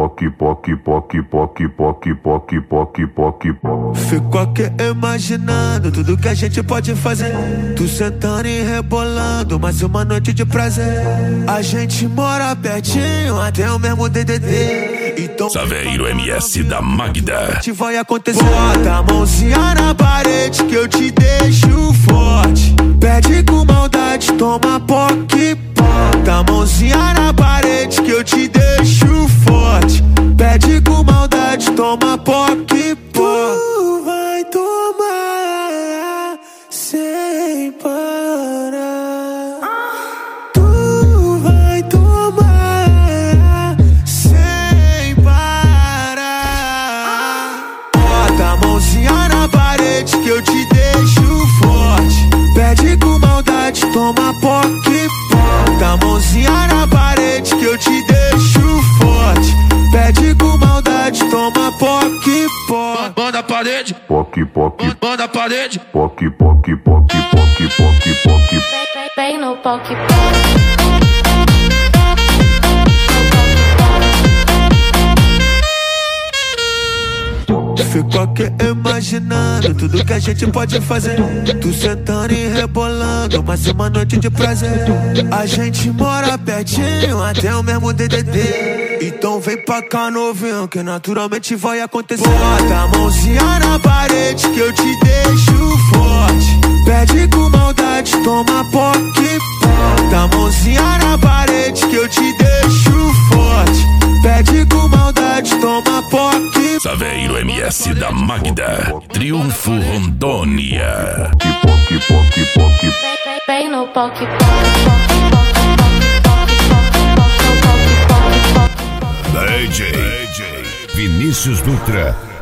Fico aqui imaginando tudo que a gente pode fazer. Tu sentando e rebolando, mais uma noite de prazer. A gente mora pertinho, até o mesmo DDD. Então Saveiro MS da Magda. que vai acontecer? Bota a mãozinha na parede que eu te deixo forte. Pede com maldade, toma POC. Bota a mãozinha na parede que eu te deixo forte. Pede com maldade, toma POC. Tu vai tomar sem parar. Tu vai tomar sem parar. Bota a mãozinha na parede que eu te deixo forte. Pede com maldade, toma POC. Bota a mãozinha na parede que eu te deixo forte. Pede com maldade, toma POC. Banda a parede, banda a parede. Vem no POC. Fico aqui imaginando tudo que a gente pode fazer. Tu sentando e rebolando, mais uma noite de prazer. A gente mora pertinho, até o mesmo DDD. Então vem pra cá novinho, que naturalmente vai acontecer. Bota a mãozinha na parede que eu te deixo forte. Pede com maldade, toma POC. Bota a mãozinha na parede que eu te deixo forte. Pede com maldade, toma POC. Saveiro MS da Magda. Triunfo Rondônia. Vem no POC. DJ Vinícius Dutra.